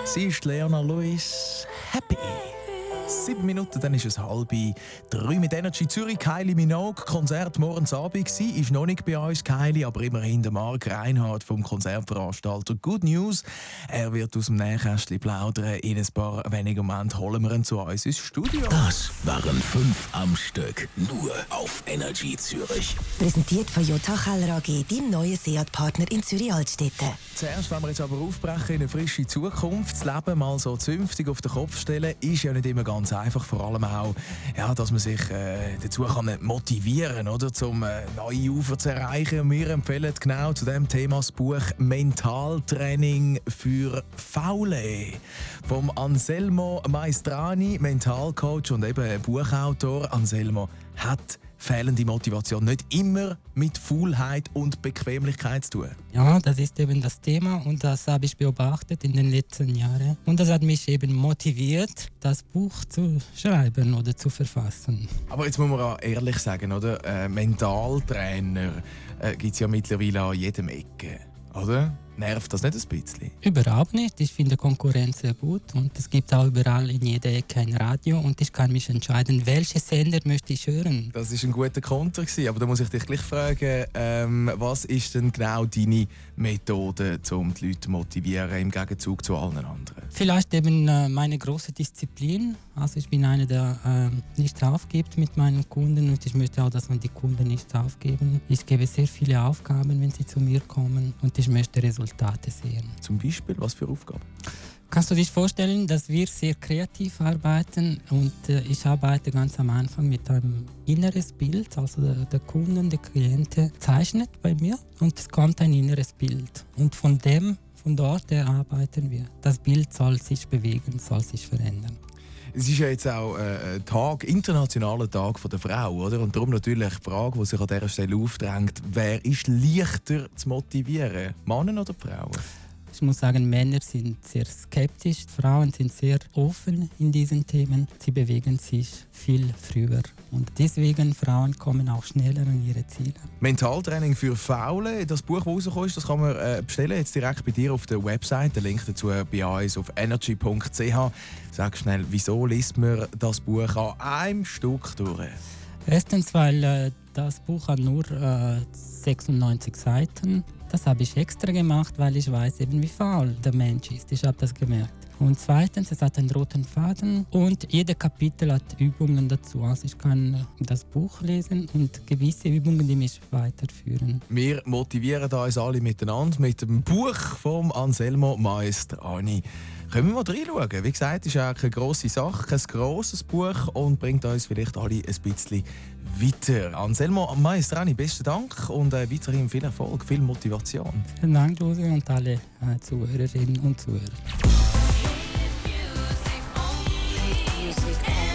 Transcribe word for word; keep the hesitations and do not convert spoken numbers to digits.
Sie ist Leona Lewis. Happy. Sieben Minuten, dann ist es halb drei mit Energy Zürich. Kylie Minogue, Konzert morgens Abend gsi, ist noch nicht bei uns, Kylie, aber immerhin der Marc Reinhardt vom Konzertveranstalter Good News. Er wird aus dem Nähkästchen plaudern. In ein paar wenigen Momenten holen wir ihn zu uns ins Studio. Das waren fünf am Stück, nur auf Energy Zürich. Präsentiert von Jota Keller A G, deinem neuen Seat-Partner in Zürich-Altstetten. Zuerst wollen wir jetzt aber aufbrechen in eine frische Zukunft. Das Leben mal so zünftig auf den Kopf stellen, ist ja nicht immer ganz einfach. Vor allem auch, ja, dass man sich äh, dazu kann motivieren kann, um äh, neue Ufer zu erreichen. Und wir empfehlen genau zu diesem Thema das Buch «Mentaltraining für Faule» vom Anselmo Maestrani, Mentalcoach und eben Buchautor. Anselmo hat fehlende Motivation nicht immer mit Faulheit und Bequemlichkeit zu tun. Ja, das ist eben das Thema und das habe ich beobachtet in den letzten Jahren. Und das hat mich eben motiviert, das Buch zu schreiben oder zu verfassen. Aber jetzt muss man auch ehrlich sagen, oder? Äh, Mentaltrainer äh, gibt es ja mittlerweile an jedem Ecke, oder? Nervt das nicht ein bisschen? Überhaupt nicht. Ich finde Konkurrenz sehr gut und es gibt auch überall in jeder Ecke ein Radio und ich kann mich entscheiden, welche Sender möchte ich hören. Das war ein guter Konter, aber da muss ich dich gleich fragen, ähm, was ist denn genau deine Methode, um die Leute zu motivieren, im Gegenzug zu allen anderen? Vielleicht eben äh, meine große Disziplin. Also ich bin einer, der äh, nicht aufgibt mit meinen Kunden und ich möchte auch, dass man die Kunden nicht aufgeben. Ich gebe sehr viele Aufgaben, wenn sie zu mir kommen und ich möchte Resultate sehen. Zum Beispiel, was für Aufgaben? Kannst du dich vorstellen, dass wir sehr kreativ arbeiten und äh, ich arbeite ganz am Anfang mit einem inneres Bild, also der, der Kunden, der Kliente zeichnet bei mir und es kommt ein inneres Bild und von dem, von dort arbeiten wir. Das Bild soll sich bewegen, soll sich verändern. Es ist ja jetzt auch äh, ein Tag, internationaler Tag der Frau, oder? Und darum natürlich die Frage, die sich an dieser Stelle aufdrängt: Wer ist leichter zu motivieren, Männer oder Frauen? Ich muss sagen, Männer sind sehr skeptisch, Frauen sind sehr offen in diesen Themen. Sie bewegen sich viel früher und deswegen Frauen kommen auch schneller an ihre Ziele. Mentaltraining für Faule, das Buch, das rausgekommen ist, das kann man äh, bestellen jetzt direkt bei dir auf der Website. Der Link dazu bei uns auf energy punkt c h. Sag schnell, wieso liest man das Buch an einem Stück durch? Erstens, weil äh, das Buch hat nur äh, sechsundneunzig Seiten. Das habe ich extra gemacht, weil ich weiß eben, wie faul der Mensch ist. Ich habe das gemerkt. Und zweitens, es hat einen roten Faden und jeder Kapitel hat Übungen dazu. Also ich kann das Buch lesen und gewisse Übungen, die mich weiterführen. Wir motivieren uns alle miteinander mit dem Buch vom Anselmo Maestrani. Können wir mal reinschauen? Wie gesagt, ist auch keine grosse Sache, kein grosses Buch und bringt uns vielleicht alle ein bisschen weiter. Anselmo Maestrani, besten Dank und äh, weiterhin viel Erfolg, viel Motivation. Vielen Dank, Jose, und alle äh, Zuhörerinnen und Zuhörer. Music